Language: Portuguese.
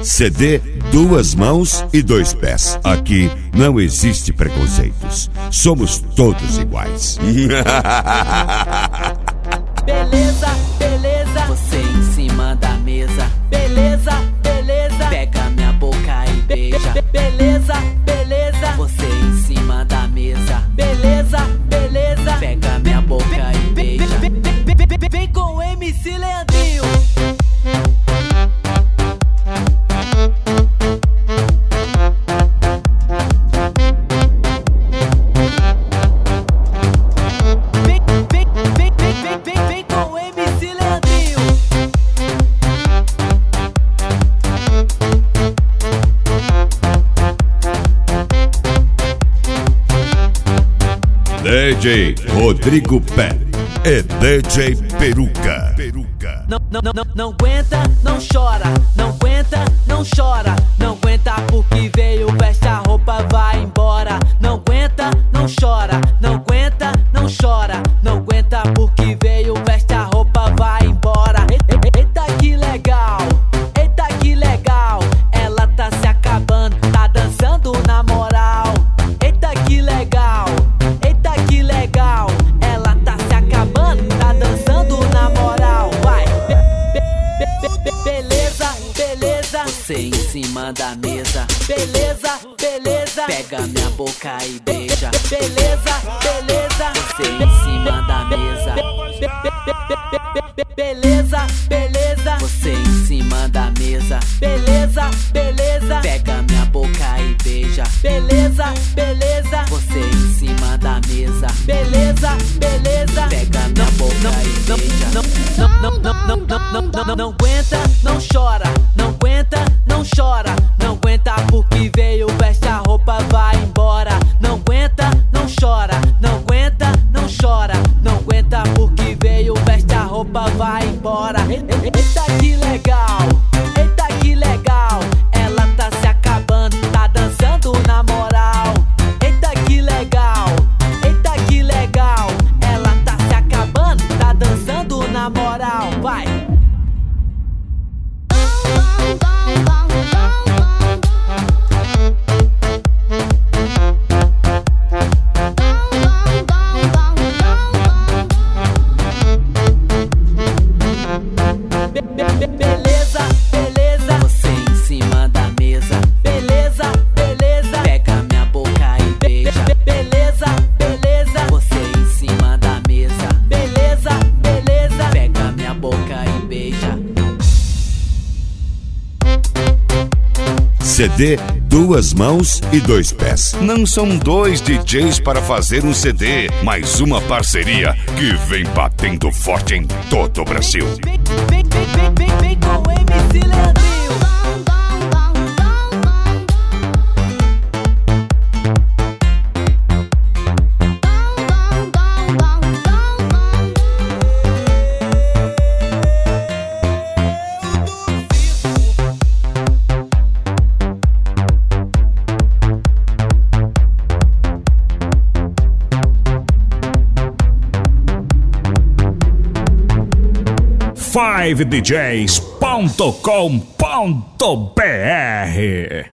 CD Duas Mãos e Dois Pés. Aqui não existe preconceitos. Somos todos iguais. Beleza, beleza, você em cima da mesa. Beleza, beleza, pega minha boca e beija. Beleza, beleza, você em cima da mesa. Beleza, beleza, pega minha boca e beija. Vem com o MC Leandrinho. DJ Rodrigo Pé e DJ Peruca. Não aguenta, não chora. Não aguenta, não chora. Não aguenta porque veio, veste a roupa, vai embora. Não aguenta, não chora. Não aguenta, não chora. Não aguenta porque veio, veste a roupa, vai embora. Eita que legal, eita que legal. Ela tá se acabando, tá dançando na moral. Eita que legal, eita que legal. Ela tá se acabando, tá dançando na moral. Vai. Beleza, beleza, você em cima da mesa. Beleza, beleza, pega minha boca e beija. Beleza, beleza, você em cima da mesa. Beleza, beleza, você em cima da mesa. Beleza, beleza, pega minha boca e beija. Beleza, beleza, você em cima da mesa. Beleza, beleza, pega minha boca e beija. Não aguenta, não chora. Não aguenta, não chora. Não aguenta porque veio, veste a roupa, vai embora. Não aguenta, não chora. Não aguenta, não chora. Não aguenta porque veio, veste a roupa, vai embora. Eita que legal, eita que legal. Ela tá se acabando, tá dançando na moral. Eita que legal, eita que legal. Ela tá se acabando, tá dançando na moral. Vai. Beleza, beleza, você em cima da mesa. Beleza, beleza, pega minha boca e beija. Beleza, beleza, você em cima da mesa. Beleza, beleza, pega minha boca e beija. CD Duas Mãos e Dois Pés. Não são dois DJs para fazer um CD, mas uma parceria que vem batendo forte em todo o Brasil. Vem com o MC Leandrinho. FiveDJs.com.br